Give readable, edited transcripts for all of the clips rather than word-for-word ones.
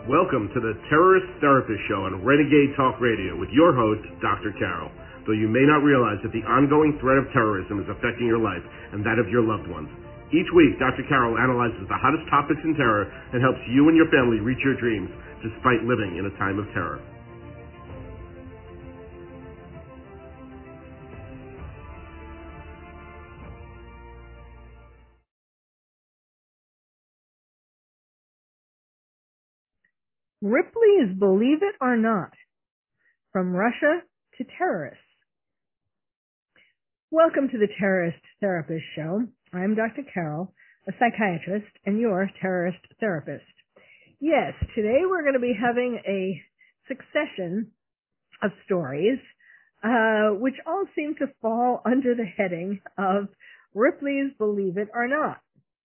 Welcome to the Terrorist Therapist Show on Renegade Talk Radio with your host, Dr. Carol. Though you may not realize that the ongoing threat of terrorism is affecting your life and that of your loved ones. Each week, Dr. Carol analyzes the hottest topics in terror and helps you and your family reach your dreams despite living in a time of terror. Ripley's Believe It or Not, From Russia to Terrorists. Welcome to the Terrorist Therapist Show. I'm Dr. Carol, a psychiatrist and your terrorist therapist. Yes, today we're going to be having a succession of stories, which all seem to fall under the heading of Ripley's Believe It or Not.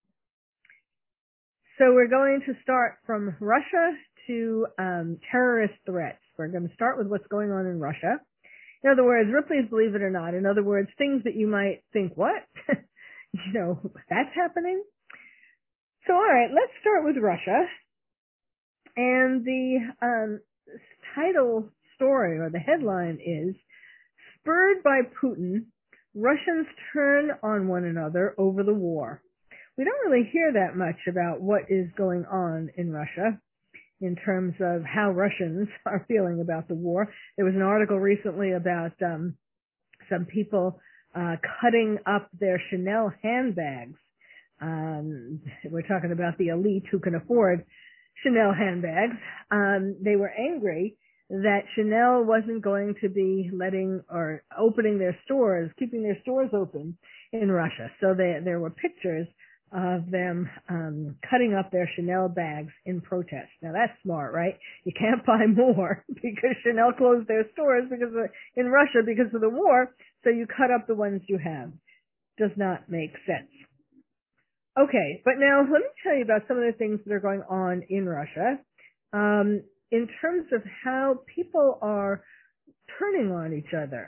So we're going to start from Russia to terrorist threats. We're going to start with what's going on in Russia. In other words, Ripley's Believe It or Not. In other words, things that you might think, what? That's happening? So, all right, let's start with Russia. And the title story, or the headline is, Spurred by Putin, Russians turn on one another over the war. We don't really hear that much about what is going on in Russia in terms of how Russians are feeling about the war. There was an article recently about some people cutting up their Chanel handbags. We're talking about the elite who can afford Chanel handbags. They were angry that Chanel wasn't going to be letting or opening their stores, keeping their stores open in Russia. So there were pictures of them cutting up their Chanel bags in protest. Now that's smart, right? You can't buy more because Chanel closed their stores in Russia because of the war, so you cut up the ones you have. Does not make sense. Okay, but now let me tell you about some of the things that are going on in Russia in terms of how people are turning on each other.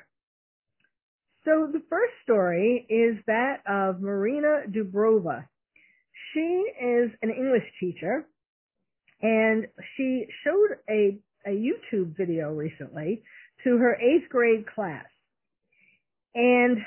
So the first story is that of Marina Dubrova. She is an English teacher, and she showed a YouTube video recently to her 8th grade class. And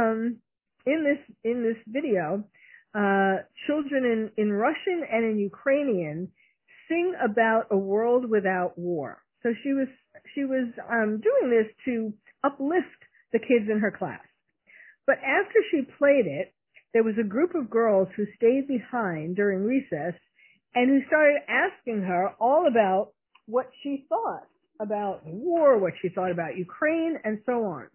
in this video, children in Russian and in Ukrainian sing about a world without war. So she was doing this to uplift the kids in her class. But after she played it, there was a group of girls who stayed behind during recess and who started asking her all about what she thought about war, what she thought about Ukraine, and so on.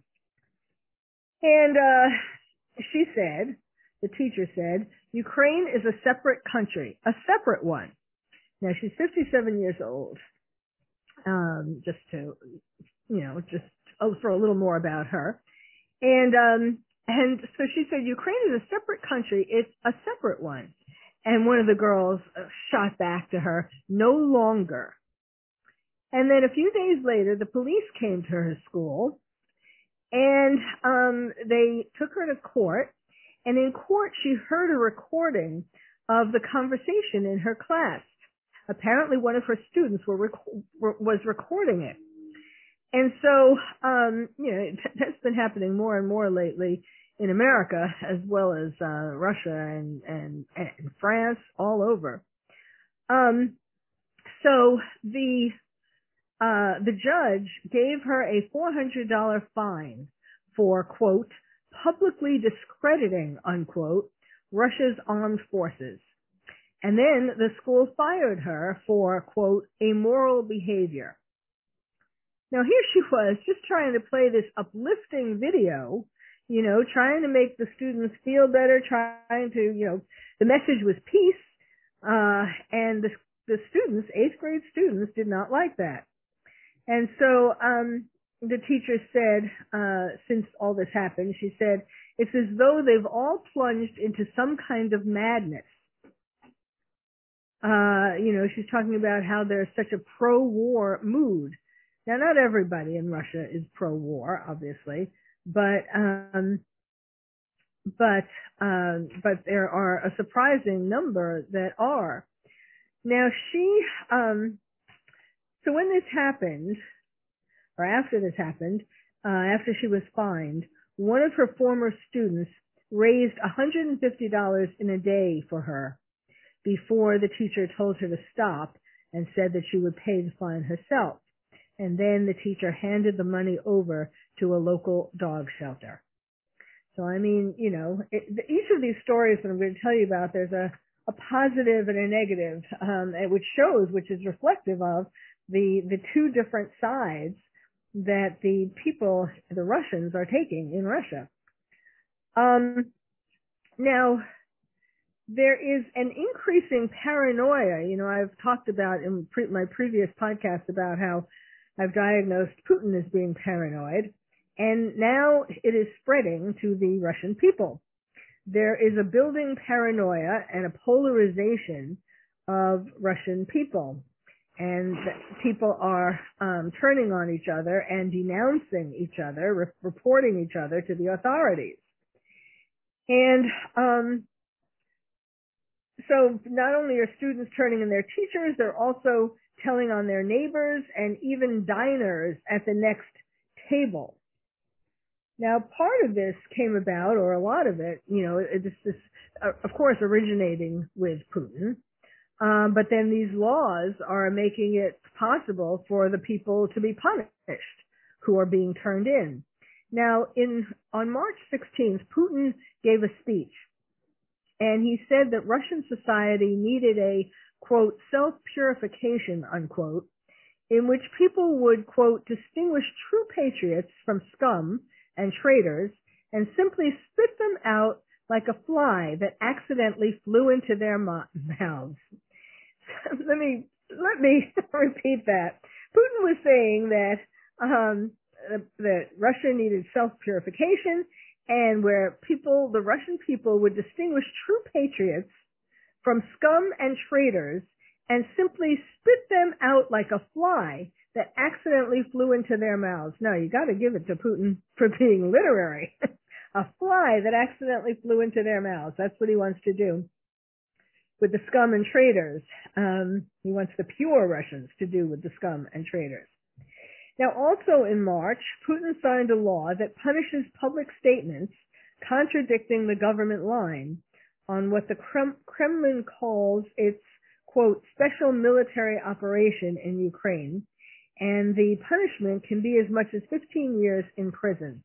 And she said, the teacher said, Ukraine is a separate country, a separate one. Now, she's 57 years old. Just for a little more about her. And so she said, Ukraine is a separate country. It's a separate one. And one of the girls shot back to her, no longer. And then a few days later, the police came to her school, and they took her to court. And in court, she heard a recording of the conversation in her class. Apparently, one of her students was recording it. And so, that's been happening more and more lately in America, as well as Russia and France, all over. So the judge gave her a $400 fine for, quote, publicly discrediting, unquote, Russia's armed forces. And then the school fired her for, quote, immoral behavior. Now here she was just trying to play this uplifting video, trying to make the students feel better, trying to, the message was peace, and the students, 8th grade students, did not like that. And so the teacher said, since all this happened, she said, it's as though they've all plunged into some kind of madness. She's talking about how there's such a pro-war mood. Now, not everybody in Russia is pro-war, obviously, but there are a surprising number that are. Now, she So when this happened, or after this happened, after she was fined, one of her former students raised $150 in a day for her before the teacher told her to stop and said that she would pay the fine herself. And then the teacher handed the money over to a local dog shelter. So, I mean, you know, each of these stories that I'm going to tell you about, there's a positive and a negative, which is reflective of the two different sides that the people, the Russians, are taking in Russia. Now, there is an increasing paranoia. You know, I've talked about in my previous podcast about how I've diagnosed Putin as being paranoid, and now it is spreading to the Russian people. There is a building paranoia and a polarization of Russian people, and people are turning on each other and denouncing each other, reporting each other to the authorities. And so not only are students turning on their teachers, they're also telling on their neighbors and even diners at the next table. Now, part of this came about, or a lot of it, you know, this of course originating with Putin, but then these laws are making it possible for the people to be punished who are being turned in. Now, on March 16th, Putin gave a speech, and he said that Russian society needed a, quote, self-purification, unquote, in which people would, quote, distinguish true patriots from scum and traitors and simply spit them out like a fly that accidentally flew into their mouths. Let me repeat that. Putin was saying that Russia needed self-purification, and where the Russian people would distinguish true patriots from scum and traitors and simply spit them out like a fly that accidentally flew into their mouths. Now, you got to give it to Putin for being literary. A fly that accidentally flew into their mouths. That's what he wants to do with the scum and traitors. He wants the pure Russians to do with the scum and traitors. Now, also in March, Putin signed a law that punishes public statements contradicting the government line on what the Kremlin calls its, quote, special military operation in Ukraine, and the punishment can be as much as 15 years in prison.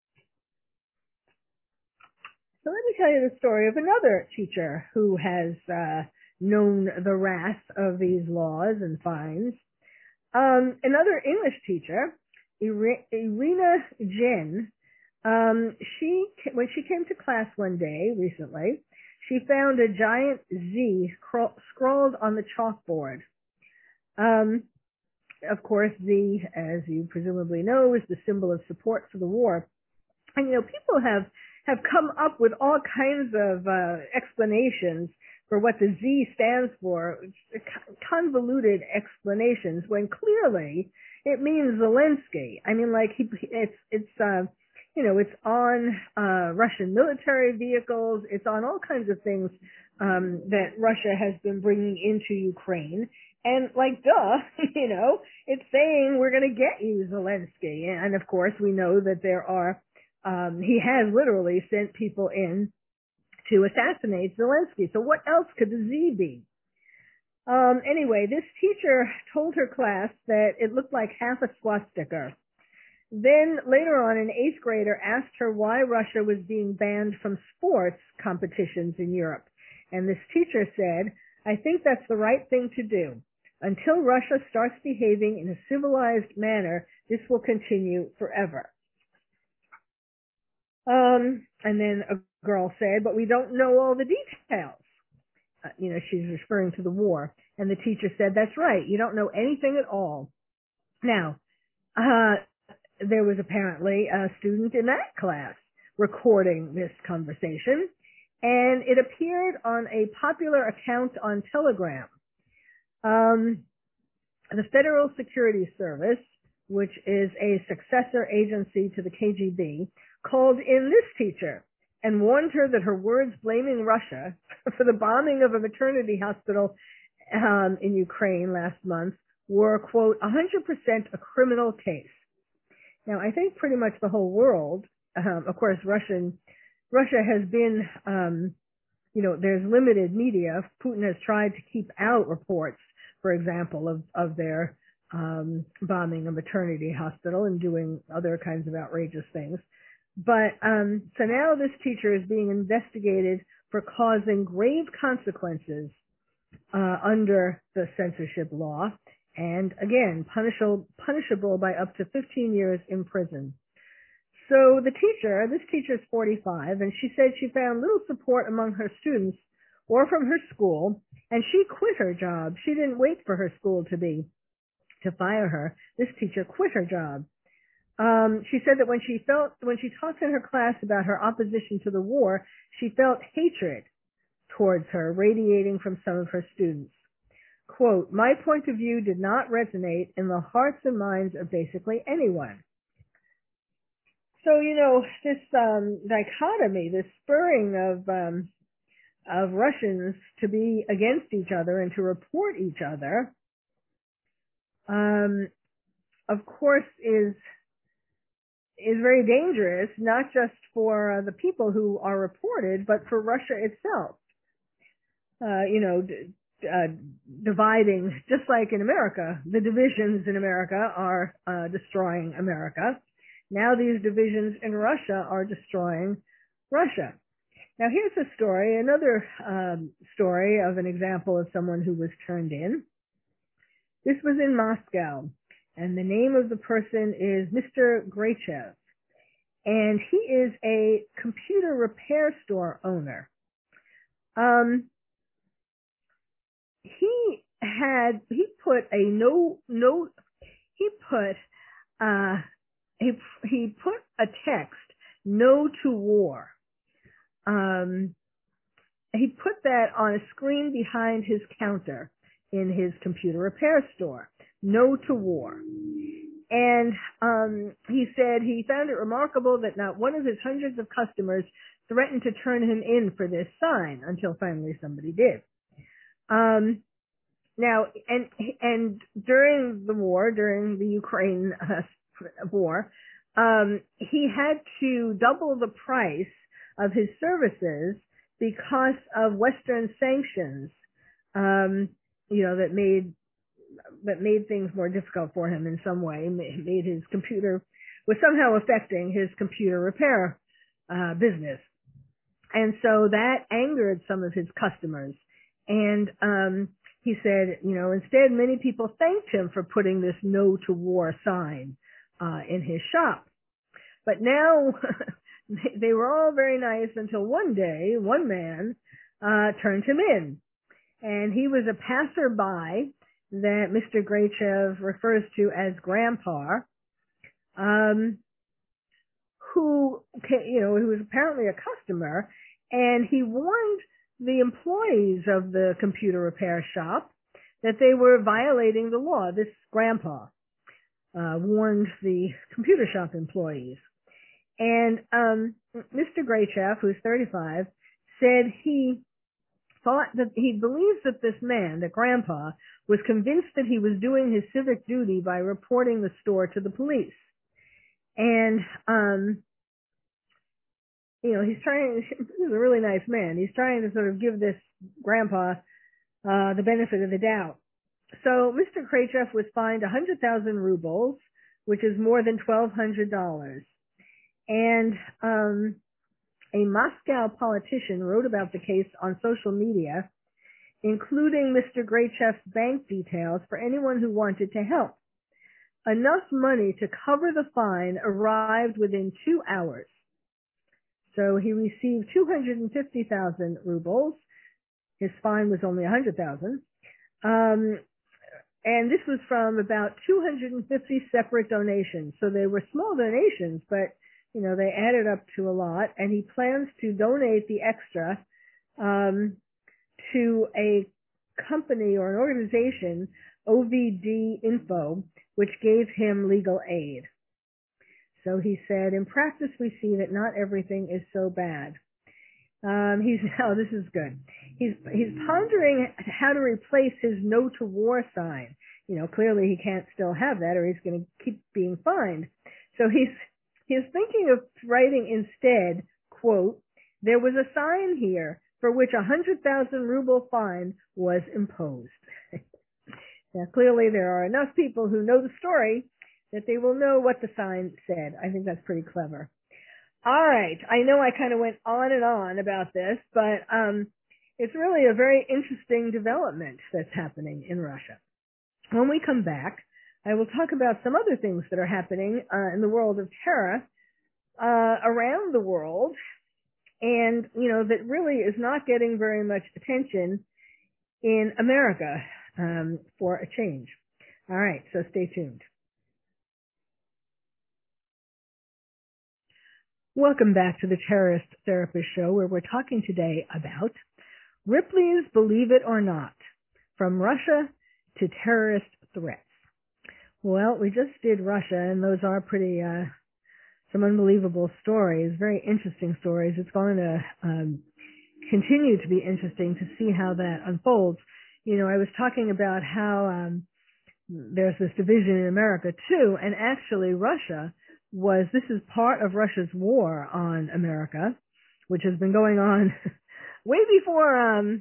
So let me tell you the story of another teacher who has known the wrath of these laws and fines. Another English teacher, Irina Jen, when she came to class one day recently, she found a giant Z scrawled on the chalkboard. Of course, Z, as you presumably know, is the symbol of support for the war. And, you know, people have come up with all kinds of explanations for what the Z stands for, convoluted explanations, when clearly it means Zelensky. I mean, like, it's on Russian military vehicles. It's on all kinds of things that Russia has been bringing into Ukraine. And, like, duh, you know, it's saying we're going to get you, Zelensky. And, of course, we know that there are, he has literally sent people in to assassinate Zelensky. So what else could the Z be? Anyway, this teacher told her class that it looked like half a swastika. Then later on, an 8th grader asked her why Russia was being banned from sports competitions in Europe. And this teacher said, I think that's the right thing to do. Until Russia starts behaving in a civilized manner, this will continue forever. And then a girl said, but we don't know all the details. You know, she's referring to the war. And the teacher said, that's right. You don't know anything at all. Now, there was apparently a student in that class recording this conversation, and it appeared on a popular account on Telegram. The Federal Security Service, which is a successor agency to the KGB, called in this teacher and warned her that her words blaming Russia for the bombing of a maternity hospital in Ukraine last month were, quote, 100% a criminal case. Now, I think pretty much the whole world, of course, Russia has been, there's limited media. Putin has tried to keep out reports, for example, of their bombing a maternity hospital and doing other kinds of outrageous things. But so now this teacher is being investigated for causing grave consequences under the censorship law, and again, punishable by up to 15 years in prison. So this teacher is 45, and she said she found little support among her students or from her school, and she quit her job. She didn't wait for her school to fire her. This teacher quit her job. She said that when she talked in her class about her opposition to the war, she felt hatred towards her radiating from some of her students. Quote, "My point of view did not resonate in the hearts and minds of basically anyone." So, this dichotomy, this spurring of Russians to be against each other and to report each other, of course, is very dangerous, not just for the people who are reported, but for Russia itself. Dividing, just like in America, the divisions in America are destroying America. Now these divisions in Russia are destroying Russia. Now here's a story, another story of an example of someone who was turned in. This was in Moscow, and the name of the person is Mr. Grachev, and he is a computer repair store owner. He put a text, "No to war." He put that on a screen behind his counter in his computer repair store. "No to war." And he said he found it remarkable that not one of his hundreds of customers threatened to turn him in for this sign until finally somebody did. Now, and during the Ukraine war, he had to double the price of his services because of Western sanctions, that made things more difficult for him in some way, made his computer, was somehow affecting his computer repair business. And so that angered some of his customers. And he said, instead many people thanked him for putting this "No to War" sign in his shop. But now they were all very nice until one day, one man turned him in. And he was a passerby that Mr. Grachev refers to as Grandpa, who was apparently a customer, and he warned the employees of the computer repair shop that they were violating the law. This Grandpa warned the computer shop employees. And Mr. Grachev, who's 35, said he believes that this man, the Grandpa, was convinced that he was doing his civic duty by reporting the store to the police. And, he's a really nice man. He's trying to sort of give this Grandpa the benefit of the doubt. So Mr. Grachev was fined 100,000 rubles, which is more than $1,200. And a Moscow politician wrote about the case on social media, including Mr. Grachev's bank details for anyone who wanted to help. Enough money to cover the fine arrived within 2 hours. So he received 250,000 rubles. His fine was only 100,000. And this was from about 250 separate donations. So they were small donations, but they added up to a lot, and he plans to donate the extra to a company or an organization, OVD Info, which gave him legal aid. So he said, "In practice, we see that not everything is so bad." This is good. He's pondering how to replace his "No to War" sign. Clearly he can't still have that or he's going to keep being fined. So he's thinking of writing instead, quote, "There was a sign here for which 100,000 ruble fine was imposed." Now, clearly there are enough people who know the story that they will know what the sign said. I think that's pretty clever. All right. I know I kind of went on and on about this, but it's really a very interesting development that's happening in Russia. When we come back, I will talk about some other things that are happening in the world of terror around the world, and that really is not getting very much attention in America for a change. All right, so stay tuned. Welcome back to the Terrorist Therapist Show, where we're talking today about Ripley's Believe It or Not, From Russia to Terrorist Threats. Well, we just did Russia, and those are pretty some unbelievable stories, very interesting stories. It's going to continue to be interesting to see how that unfolds. I was talking about how there's this division in America too, and actually this is part of Russia's war on America, which has been going on way before,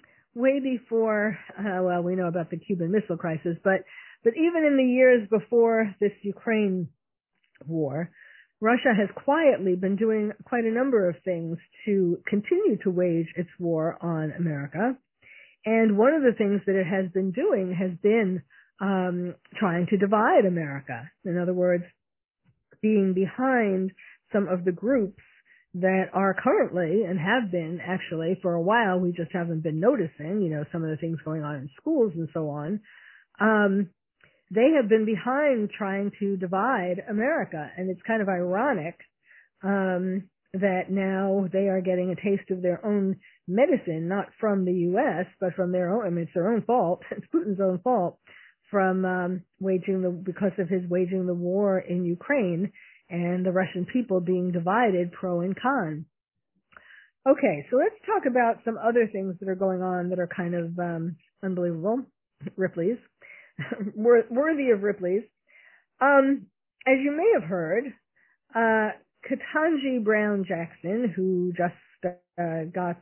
well, we know about the Cuban Missile Crisis, but even in the years before this Ukraine war, Russia has quietly been doing quite a number of things to continue to wage its war on America. And one of the things that it has been doing has been trying to divide America. In other words, being behind some of the groups that are currently and have been actually for a while. We just haven't been noticing, some of the things going on in schools and so on. They have been behind trying to divide America, and it's kind of ironic that now they are getting a taste of their own medicine, not from the U.S., but from their own. I mean, it's their own fault. It's Putin's own fault from because of his waging the war in Ukraine and the Russian people being divided pro and con. Okay, so let's talk about some other things that are going on that are kind of unbelievable. Ripley's. Worthy of Ripley's. As you may have heard, Ketanji Brown Jackson, who just got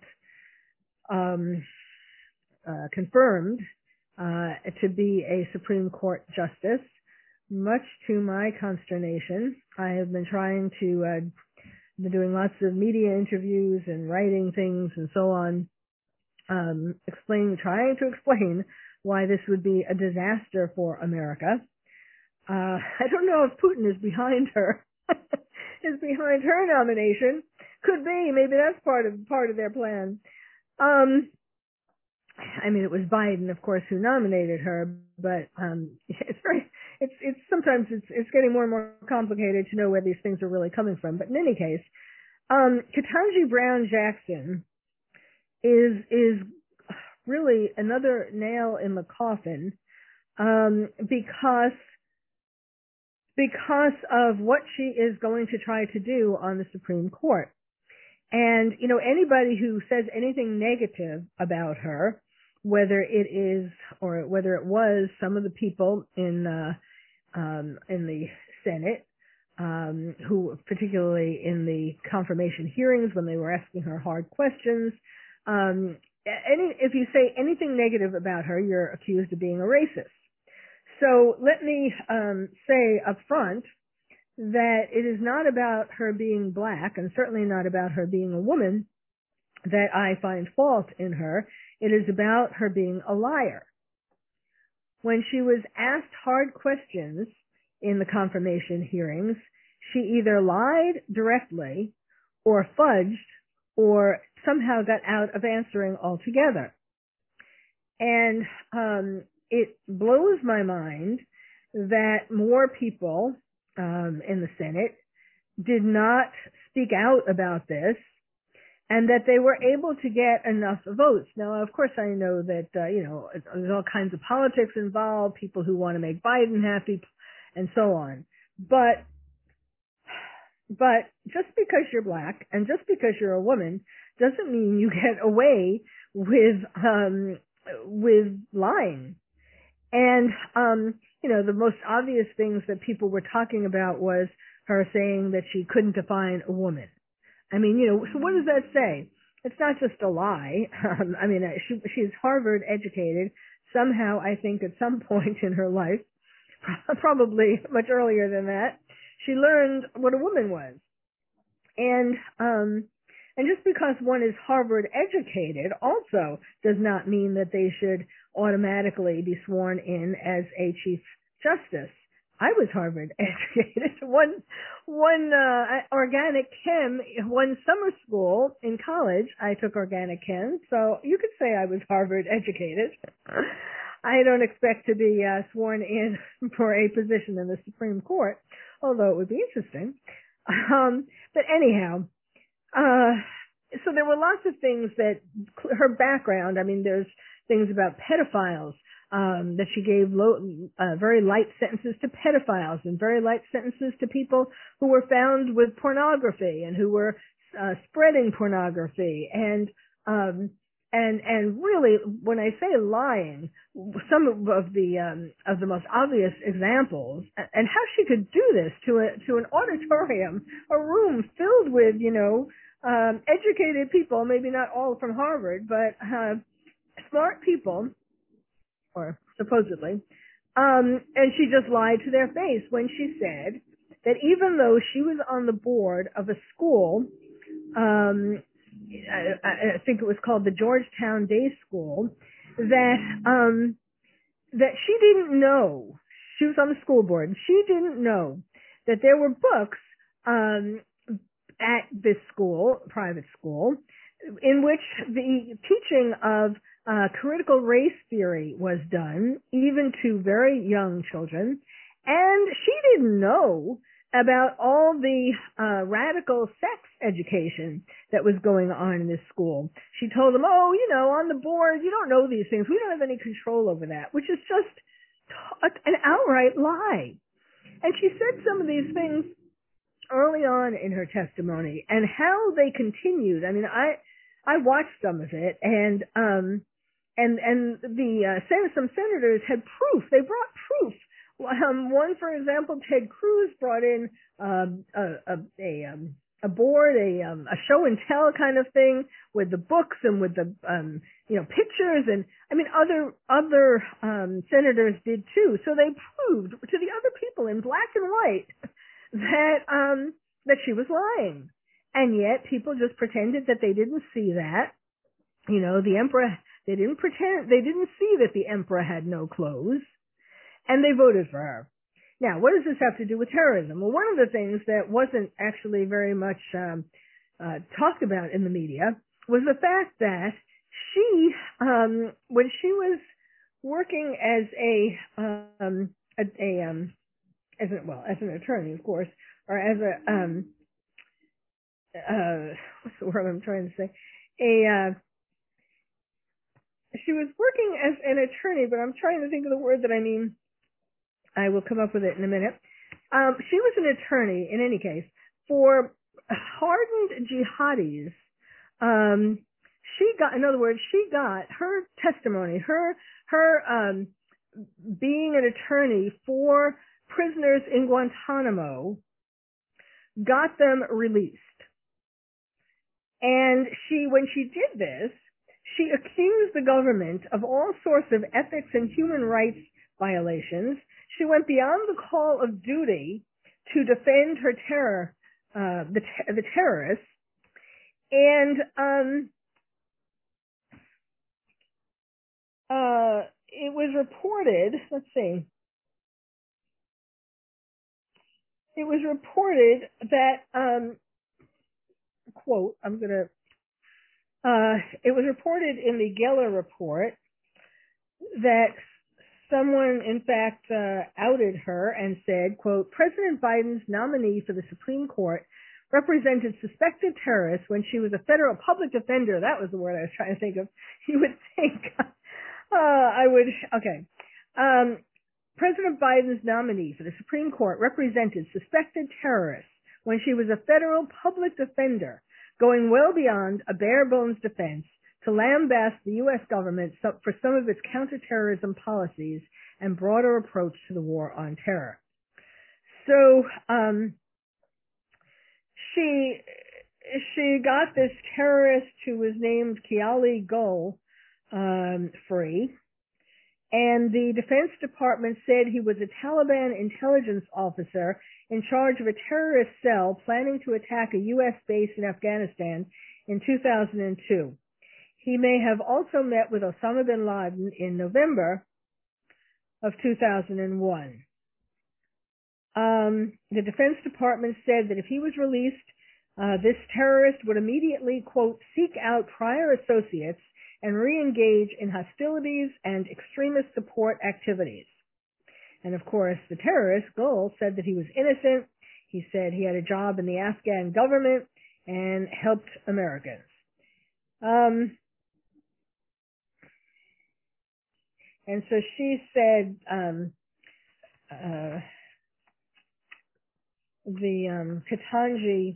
confirmed to be a Supreme Court justice, much to my consternation, I have been trying to been doing lots of media interviews and writing things and so on, trying to explain why this would be a disaster for America. I don't know if Putin is behind her, nomination. Could be. Maybe that's part of their plan. I mean, it was Biden, of course, who nominated her, but it's sometimes getting more and more complicated to know where these things are really coming from. But in any case, Ketanji Brown Jackson is really another nail in the coffin, because of what she is going to try to do on the Supreme Court. And, anybody who says anything negative about her, whether it is or whether it was some of the people in the Senate, who particularly in the confirmation hearings when they were asking her hard questions, if you say anything negative about her, you're accused of being a racist. So let me say up front that it is not about her being black, and certainly not about her being a woman, that I find fault in her. It is about her being a liar. When she was asked hard questions in the confirmation hearings, she either lied directly or fudged or somehow got out of answering altogether. And it blows my mind that more people in the Senate did not speak out about this, and that they were able to get enough votes. Now, of course, I know that, there's all kinds of politics involved, people who want to make Biden happy, and so on. But just because you're black and just because you're a woman doesn't mean you get away with lying. And, the most obvious things that people were talking about was her saying that she couldn't define a woman. I mean, so what does that say? It's not just a lie. She's Harvard educated. Somehow, I think at some point in her life, probably much earlier than that, she learned what a woman was. And just because one is Harvard educated also does not mean that they should automatically be sworn in as a Chief Justice. I was Harvard educated. One organic chem, one summer school in college, I took organic chem, so you could say I was Harvard educated. I don't expect to be sworn in for a position in the Supreme Court, although it would be interesting. But anyhow, so there were lots of things that her background, there's things about pedophiles, that she gave very light sentences to pedophiles and very light sentences to people who were found with pornography and who were spreading pornography. And really, when I say lying, some of the most obvious examples, and how she could do this to an auditorium, a room filled with, educated people, maybe not all from Harvard, but smart people, or supposedly, and she just lied to their face when she said that even though she was on the board of a school, I think it was called the Georgetown Day School, that she didn't know, she was on the school board, and she didn't know that there were books at this school, private school, in which the teaching of critical race theory was done, even to very young children, and she didn't know about all the radical sex education that was going on in this school. She told them, on the board, you don't know these things. We don't have any control over that, which is just an outright lie. And she said some of these things early on in her testimony, and how they continued. I watched some of it, and some senators had proof. They brought proof. One, for example, Ted Cruz brought in a board, a show and tell kind of thing with the books and with the pictures, and other senators did too. So they proved to the other people in black and white that she was lying. And yet people just pretended that they didn't see that. The emperor, they didn't see that the emperor had no clothes, and they voted for her. Now, what does this have to do with terrorism? Well, one of the things that wasn't actually very much talked about in the media was the fact that she, when she was working as an attorney, of course, or as what's the word I'm trying to say? She was working as an attorney, but I'm trying to think of the word that I mean. I will come up with it in a minute. She was an attorney, in any case, for hardened jihadis. She got her testimony, her being an attorney for prisoners in Guantanamo, got them released. And when she did this, she accused the government of all sorts of ethics and human rights violations. She went beyond the call of duty to defend her the terrorists. And it was reported, it was reported that, quote, it was reported in the Geller report that someone, in fact, outed her and said, quote, President Biden's nominee for the Supreme Court represented suspected terrorists when she was a federal public defender. That was the word I was trying to think of. You would think President Biden's nominee for the Supreme Court represented suspected terrorists when she was a federal public defender, going well beyond a bare bones defense to lambast the U.S. government for some of its counterterrorism policies and broader approach to the war on terror. So she got this terrorist who was named Kiali Gul free, and the Defense Department said he was a Taliban intelligence officer in charge of a terrorist cell planning to attack a U.S. base in Afghanistan in 2002. He may have also met with Osama bin Laden in November of 2001. The Defense Department said that if he was released, this terrorist would immediately, quote, seek out prior associates and re-engage in hostilities and extremist support activities. And of course, the terrorist, Gul, said that he was innocent. He said he had a job in the Afghan government and helped Americans. And so she said, Ketanji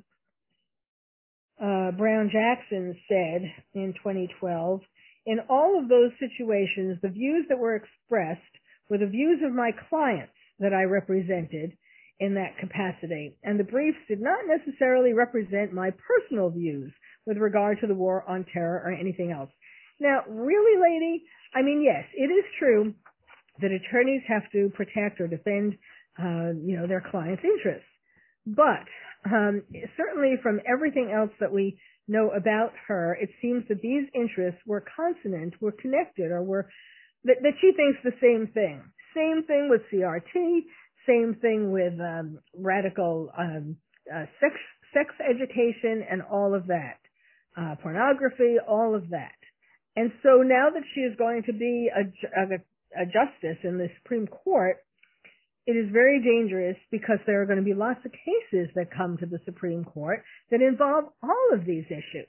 Brown Jackson said in 2012, in all of those situations, the views that were expressed were the views of my clients that I represented in that capacity, and the briefs did not necessarily represent my personal views with regard to the war on terror or anything else. Now, really, lady, I mean, yes, it is true that attorneys have to protect or defend, their clients' interests. But certainly from everything else that we know about her, it seems that these interests were consonant, were connected, or were that she thinks the same thing. Same thing with CRT. Same thing with radical sex education and all of that, pornography, all of that. And so now that she is going to be a justice in the Supreme Court, it is very dangerous because there are going to be lots of cases that come to the Supreme Court that involve all of these issues.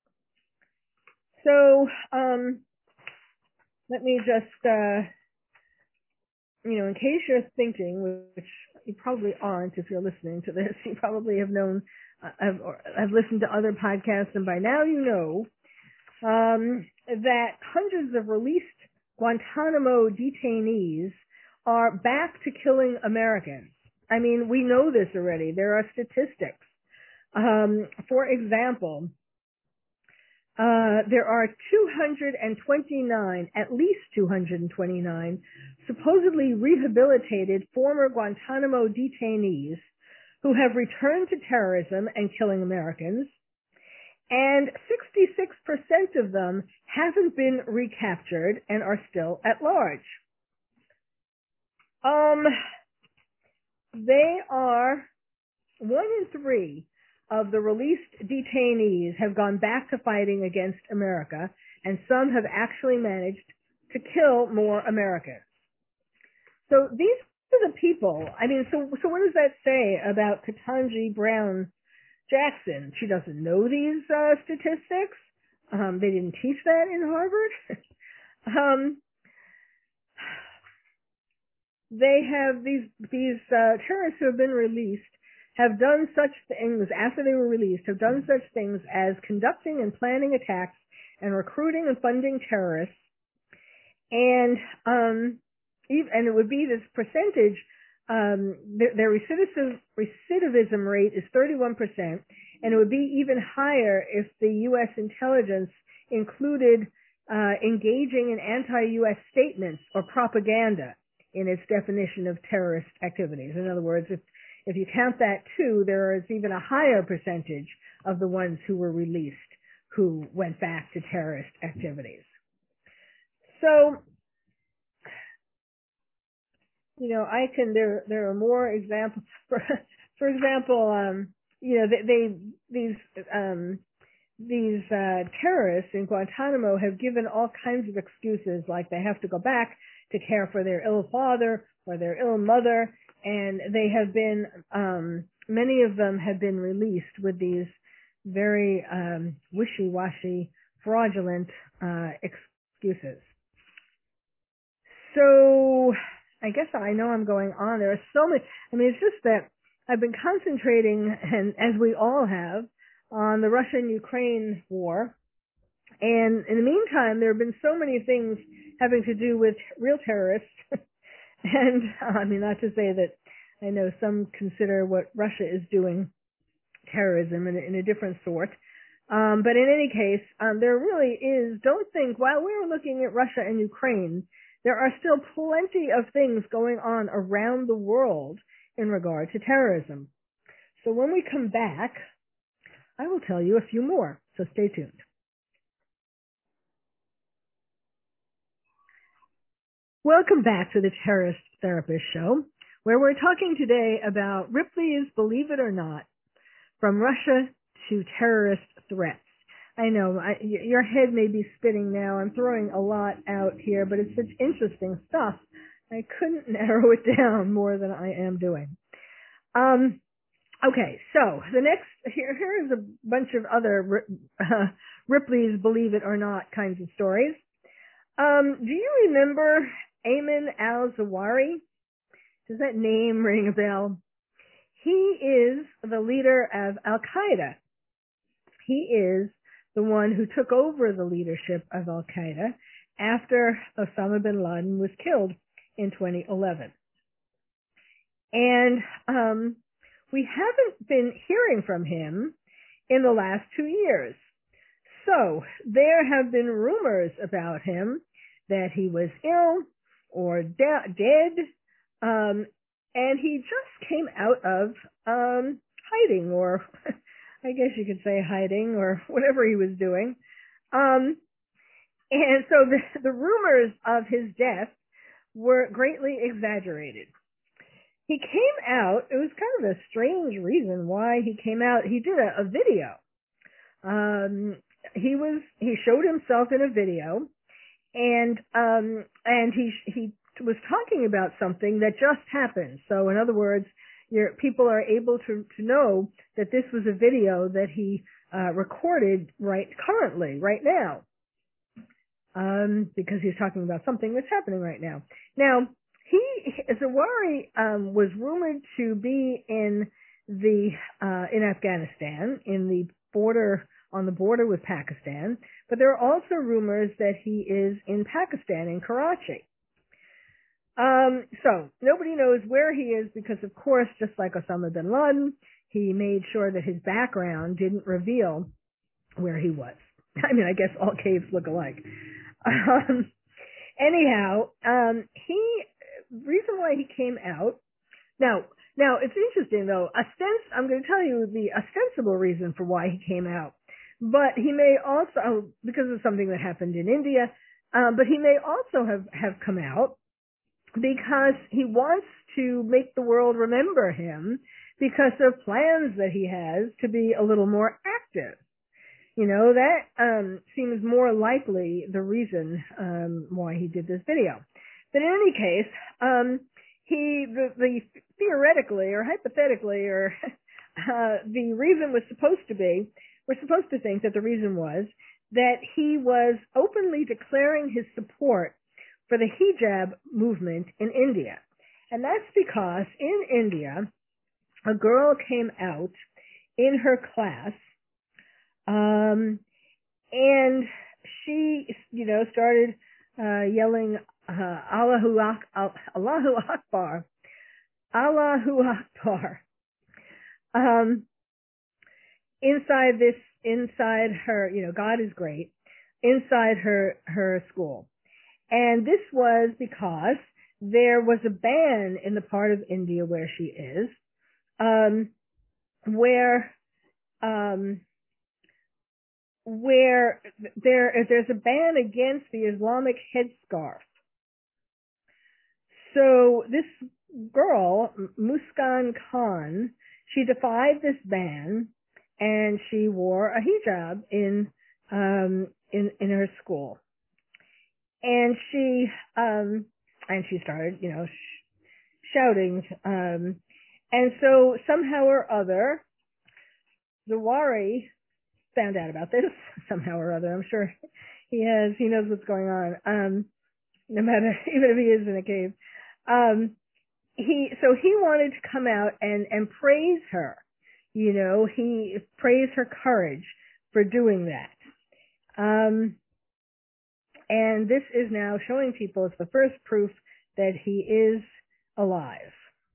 So let me just, in case you're thinking, which you probably aren't if you're listening to this, you probably have known, have listened to other podcasts, and by now you know that hundreds of released Guantanamo detainees are back to killing Americans. I mean, we know this already. There are statistics. For example, there are 229, at least 229, supposedly rehabilitated former Guantanamo detainees who have returned to terrorism and killing Americans, and 66% of them haven't been recaptured and are still at large. They are 1 in 3 of the released detainees have gone back to fighting against America, and some have actually managed to kill more Americans. So these are the people. I mean, so what does that say about Ketanji Brown Jackson? She doesn't know these statistics. They didn't teach that in Harvard. They have these terrorists who have been released have done such things after they were released, have done such things as conducting and planning attacks and recruiting and funding terrorists, and it would be this percentage. Their recidivism rate is 31%, and it would be even higher if the U.S. intelligence included engaging in anti-U.S. statements or propaganda in its definition of terrorist activities. In other words, if you count that too, there is even a higher percentage of the ones who were released who went back to terrorist activities. So, there are more examples. For example, these terrorists in Guantanamo have given all kinds of excuses, like they have to go back to care for their ill father or their ill mother, and they have been, many of them have been released with these very wishy-washy, fraudulent excuses. So I guess I know I'm going on. There are so many. I mean, it's just that I've been concentrating, and as we all have, on the Russia-Ukraine war, And in the meantime, there have been so many things having to do with real terrorists. And I mean, not to say that I know some consider what Russia is doing terrorism in a different sort. But in any case, there really is, don't think, while we're looking at Russia and Ukraine, there are still plenty of things going on around the world in regard to terrorism. So when we come back, I will tell you a few more. So stay tuned. Welcome back to the Terrorist Therapist Show, where we're talking today about Ripley's Believe It or Not, From Russia to Terrorist Threats. I know, your head may be spinning now. I'm throwing a lot out here, but it's such interesting stuff. I couldn't narrow it down more than I am doing. Okay, so the next, here is a bunch of other Ripley's Believe It or Not kinds of stories. Do you remember Ayman al-Zawahiri? Does that name ring a bell? He is the leader of Al-Qaeda. He is the one who took over the leadership of Al-Qaeda after Osama bin Laden was killed in 2011. And we haven't been hearing from him in the last 2 years. So there have been rumors about him that he was ill or dead, and he just came out of hiding, or I guess you could say hiding, or whatever he was doing. And so the rumors of his death were greatly exaggerated. He came out, it was kind of a strange reason why he came out. He did a video. He showed himself in a video, and he was talking about something that just happened. So in other words, people are able to know that this was a video that he recorded right now, because he's talking about something that's happening right now. Now, Zawahiri was rumored to be in Afghanistan, on the border with Pakistan, but there are also rumors that he is in Pakistan, in Karachi. So nobody knows where he is because, of course, just like Osama bin Laden, he made sure that his background didn't reveal where he was. I mean, I guess all caves look alike. Anyhow, reason why he came out. Now it's interesting though. I'm going to tell you the ostensible reason for why he came out. But he may also, because of something that happened in India, but he may also have come out because he wants to make the world remember him because of plans that he has to be a little more active. You know, that seems more likely the reason why he did this video. But in any case, theoretically or hypothetically, or the reason was supposed to be, we're supposed to think that the reason was that he was openly declaring his support for the hijab movement in India. And that's because in India, a girl came out in her class, and she, started yelling, Allahu Akbar. Allahu Akbar. Inside her, God is great, inside her school. And this was because there was a ban in the part of India where she is, where there's a ban against the Islamic headscarf. So this girl, Muskan Khan, she defied this ban and she wore a hijab in her school. And she started, shouting, and so somehow or other, Zawahiri found out about this somehow or other. I'm sure he knows what's going on. No matter, even if he is in a cave. He wanted to come out and praise her. He praised her courage for doing that. And this is now showing people it's the first proof that he is alive.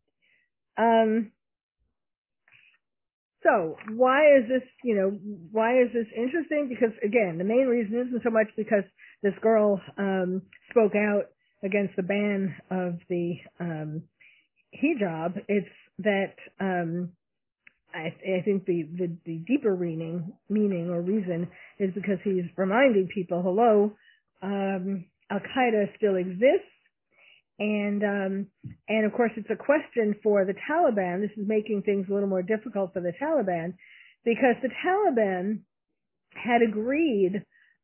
So why is this interesting? Because again, the main reason isn't so much because this girl spoke out against the ban of the hijab. It's that I think the deeper meaning or reason is because he's reminding people, hello, Al-Qaeda still exists. And of course, it's a question for the Taliban. This is making things a little more difficult for the Taliban because the Taliban had agreed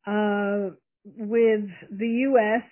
with the U.S.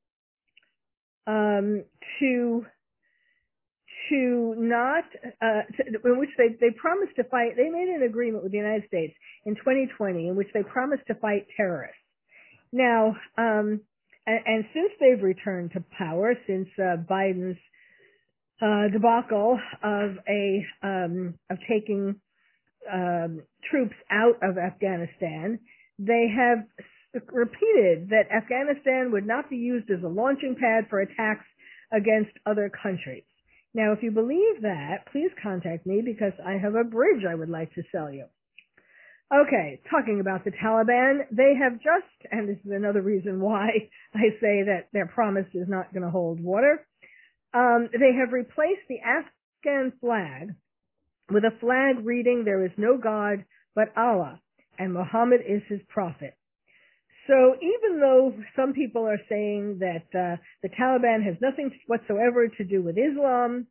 In which they promised to fight. They made an agreement with the United States in 2020 in which they promised to fight terrorists. Now, and since they've returned to power, since Biden's debacle of taking troops out of Afghanistan, they have repeated that Afghanistan would not be used as a launching pad for attacks against other countries. Now, if you believe that, please contact me because I have a bridge I would like to sell you. Okay, talking about the Taliban, they have just, and this is another reason why I say that their promise is not going to hold water, they have replaced the Afghan flag with a flag reading, "There is no God but Allah, and Muhammad is his prophet." So even though some people are saying that the Taliban has nothing whatsoever to do with Islam,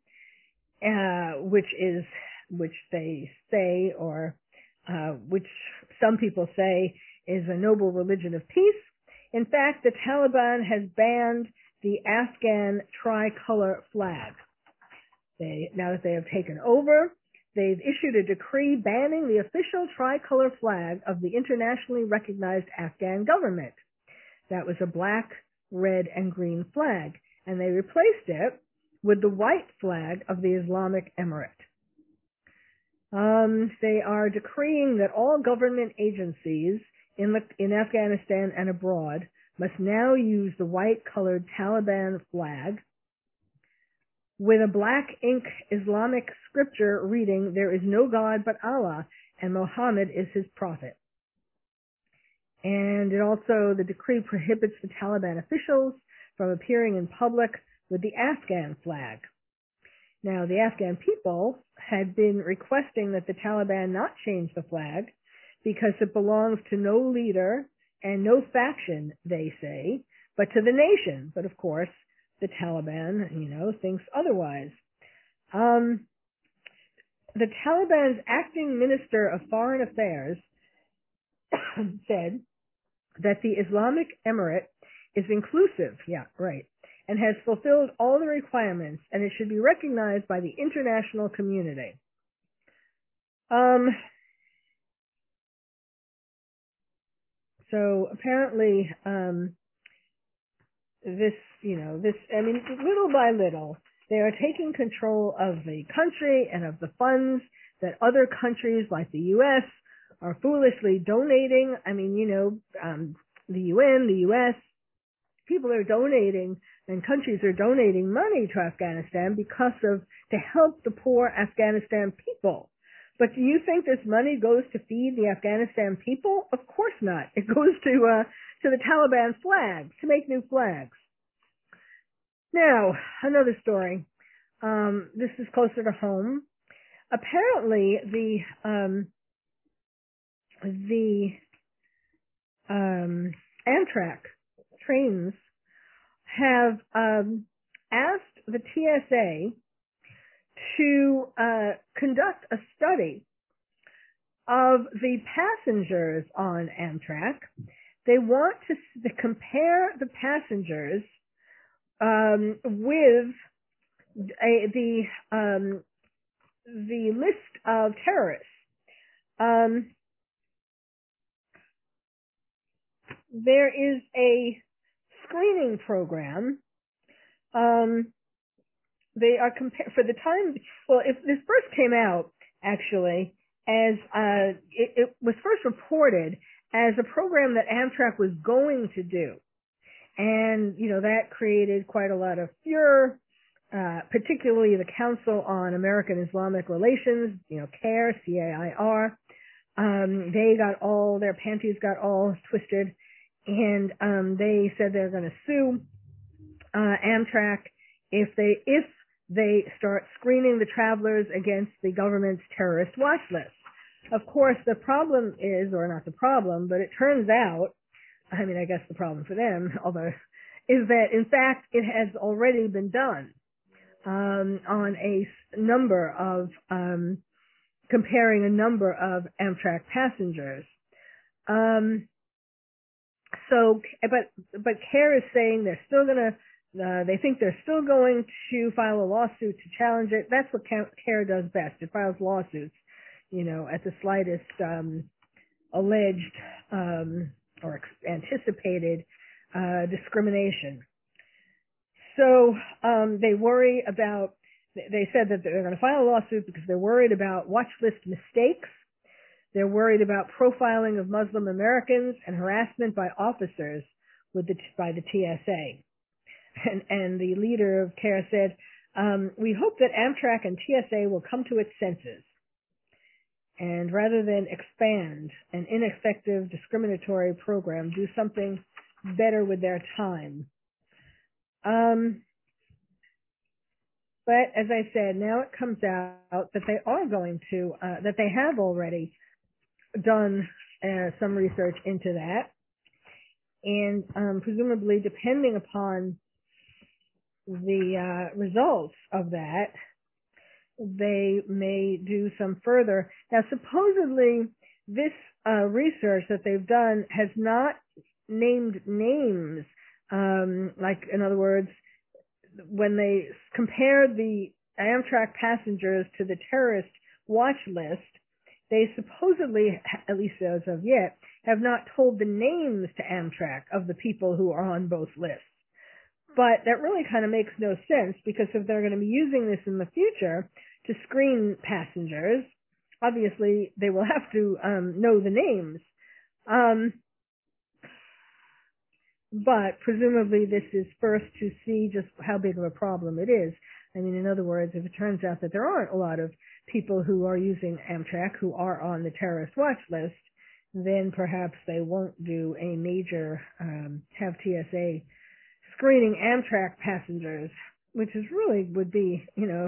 which they say, or which some people say is a noble religion of peace. In fact, the Taliban has banned the Afghan tricolor flag. Now that they have taken over, they've issued a decree banning the official tricolor flag of the internationally recognized Afghan government. That was a black, red, and green flag, and they replaced it with the white flag of the Islamic Emirate. They are decreeing that all government agencies in Afghanistan and abroad must now use the white-colored Taliban flag with a black ink Islamic scripture reading, "There is no God but Allah, and Muhammad is his prophet." And the decree prohibits the Taliban officials from appearing in public with the Afghan flag. Now, the Afghan people had been requesting that the Taliban not change the flag because it belongs to no leader and no faction, they say, but to the nation. But of course, the Taliban, thinks otherwise. The Taliban's acting minister of foreign affairs said that the Islamic Emirate is inclusive, and has fulfilled all the requirements, and it should be recognized by the international community. So apparently, little by little, they are taking control of the country and of the funds that other countries like the U.S. are foolishly donating. The UN, the U.S., people are donating and countries are donating money to Afghanistan to help the poor Afghanistan people. But do you think this money goes to feed the Afghanistan people? Of course not. It goes to the Taliban flag, to make new flags. Now, another story. This is closer to home. Apparently, the Amtrak trains have asked the TSA to conduct a study of the passengers on Amtrak. They want to compare the passengers with the list of terrorists. There is a screening program. They are for the time. Well, if this first came out, actually, as it was first reported as a program that Amtrak was going to do. And, that created quite a lot of furor, particularly the Council on American Islamic Relations, CAIR, C-A-I-R. They got their panties got all twisted, and they said they're going to sue Amtrak if they start screening the travelers against the government's terrorist watch list. Of course, the problem is, or not the problem, but it turns out, I guess the problem for them, is that in fact it has already been done on a number of comparing a number of Amtrak passengers. But CAIR is saying they're still gonna. They think they're still going to file a lawsuit to challenge it. That's what CAIR does best. It files lawsuits, at the slightest alleged or anticipated discrimination. So they worry about. They said that they're going to file a lawsuit because they're worried about watch list mistakes. They're worried about profiling of Muslim Americans and harassment by officers by the TSA. And the leader of CAIR said, we hope that Amtrak and TSA will come to its senses. And rather than expand an ineffective discriminatory program, do something better with their time. But as I said, now it comes out that they are going to, that they have already done some research into that. And presumably, depending upon the results of that, they may do some further. Now, supposedly, this research that they've done has not named names. Like, in other words, when they compared the Amtrak passengers to the terrorist watch list, they supposedly, at least as of yet, have not told the names to Amtrak of the people who are on both lists. But that really kind of makes no sense, because if they're going to be using this in the future to screen passengers, obviously they will have to know the names. But presumably this is first to see just how big of a problem it is. In other words, if it turns out that there aren't a lot of people who are using Amtrak who are on the terrorist watch list, then perhaps they won't do a major, have TSA screening Amtrak passengers, which is really would be,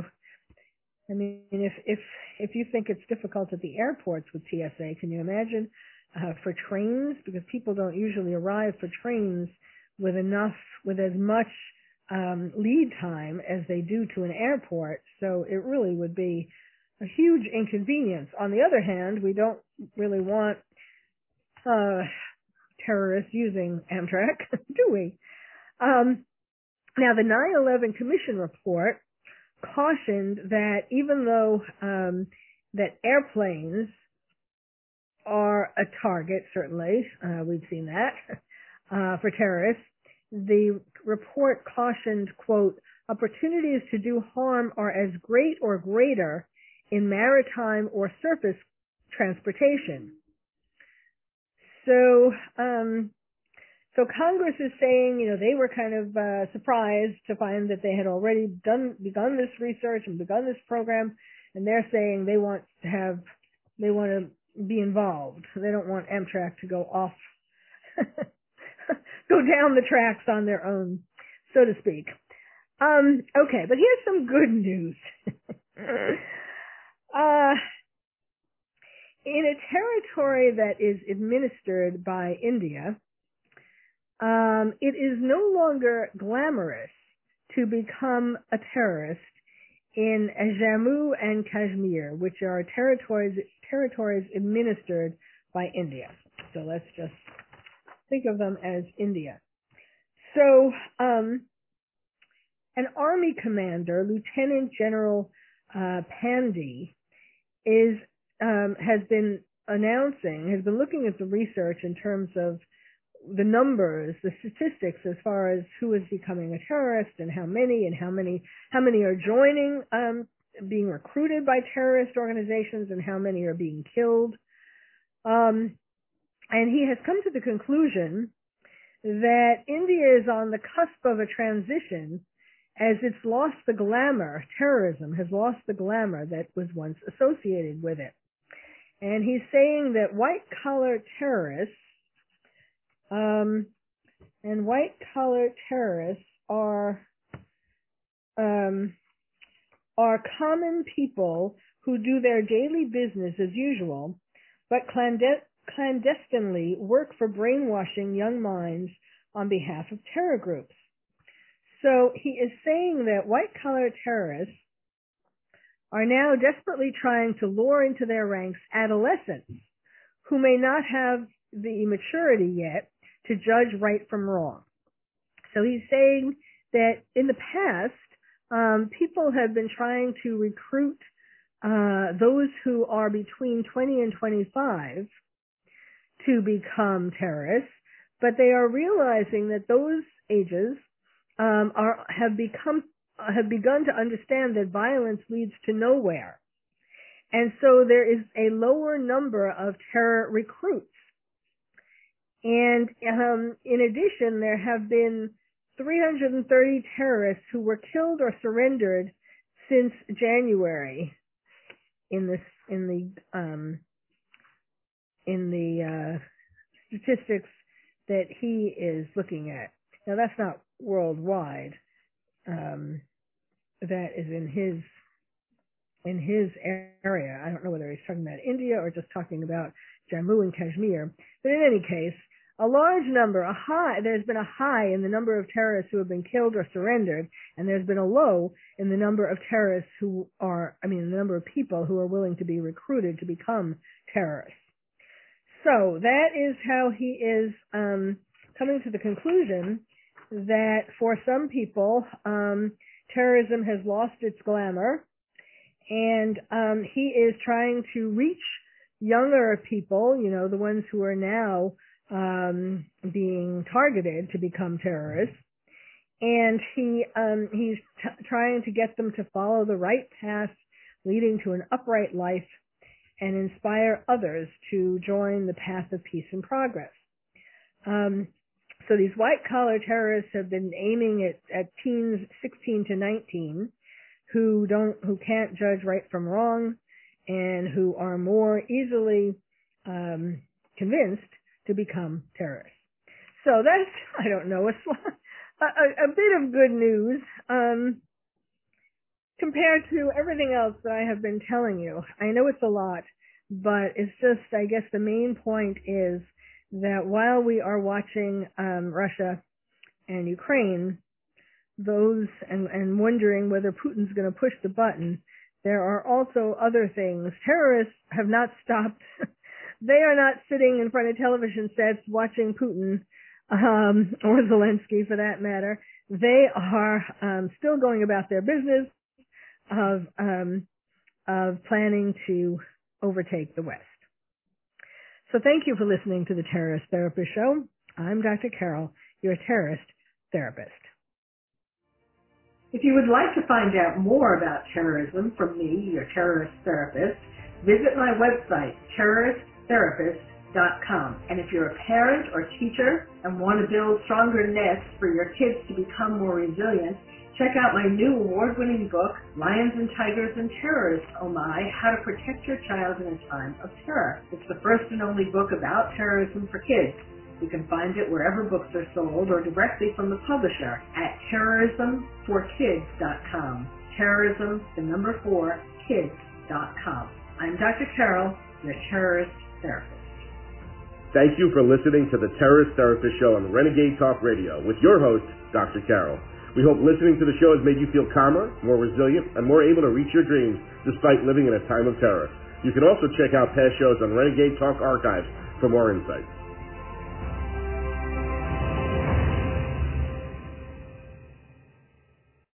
if you think it's difficult at the airports with TSA, can you imagine for trains? Because people don't usually arrive for trains with as much lead time as they do to an airport. So it really would be a huge inconvenience. On the other hand, we don't really want terrorists using Amtrak, do we? Now, the 9/11 Commission report cautioned that even though that airplanes are a target, certainly, we've seen that, for terrorists, the report cautioned, quote, opportunities to do harm are as great or greater in maritime or surface transportation. So Congress is saying, they were kind of surprised to find that they had already begun this research and begun this program, and they're saying they want to be involved. They don't want Amtrak to go off, go down the tracks on their own, so to speak. Okay, but here's some good news. In a territory that is administered by India, it is no longer glamorous to become a terrorist in Jammu and Kashmir, which are territories administered by India. So let's just think of them as India. So, an army commander, Lieutenant General Pandey, has been looking at the research in terms of the numbers, the statistics as far as who is becoming a terrorist and how many are joining, being recruited by terrorist organizations, and how many are being killed. And he has come to the conclusion that India is on the cusp of a transition as it's lost the glamour. Terrorism has lost the glamour that was once associated with it. And he's saying that white-collar terrorists are common people who do their daily business as usual, but clandestinely work for brainwashing young minds on behalf of terror groups. So he is saying that white-collar terrorists are now desperately trying to lure into their ranks adolescents who may not have the maturity yet to judge right from wrong. So he's saying that in the past, people have been trying to recruit those who are between 20 and 25 to become terrorists, but they are realizing that those ages have begun to understand that violence leads to nowhere. And so there is a lower number of terror recruits. And in addition, there have been 330 terrorists who were killed or surrendered since January in the statistics that he is looking at. Now that's not worldwide. That is in his area. I don't know whether he's talking about India or just talking about Jammu and Kashmir. But in any case, there's been a high in the number of terrorists who have been killed or surrendered, and there's been a low in the number of the number of people who are willing to be recruited to become terrorists. So that is how he is coming to the conclusion that for some people, terrorism has lost its glamour, and he is trying to reach younger people, the ones who are now being targeted to become terrorists, and he's trying to get them to follow the right path leading to an upright life and inspire others to join the path of peace and progress. So these white-collar terrorists have been aiming at teens 16 to 19 who can't judge right from wrong and who are more easily convinced to become terrorists. So that's, I don't know, a bit of good news compared to everything else that I have been telling you. I know it's a lot, but it's just, I guess the main point is that while we are watching Russia and Ukraine, and wondering whether Putin's going to push the button, there are also other things. Terrorists have not stopped. They are not sitting in front of television sets watching Putin or Zelensky, for that matter. They are still going about their business of planning to overtake the West. So thank you for listening to the Terrorist Therapist Show. I'm Dr. Carol, your terrorist therapist. If you would like to find out more about terrorism from me, your terrorist therapist, visit my website, terroristtherapist.com. And if you're a parent or teacher and want to build stronger nests for your kids to become more resilient, check out my new award-winning book, Lions and Tigers and Terrorists, Oh My, How to Protect Your Child in a Time of Terror. It's the first and only book about terrorism for kids. You can find it wherever books are sold or directly from the publisher at terrorismforkids.com. Terrorism, 4, kids.com. I'm Dr. Carol, your terrorist therapist. Thank you for listening to the Terrorist Therapist Show on Renegade Talk Radio with your host, Dr. Carol. We hope listening to the show has made you feel calmer, more resilient, and more able to reach your dreams despite living in a time of terror. You can also check out past shows on Renegade Talk Archives for more insights.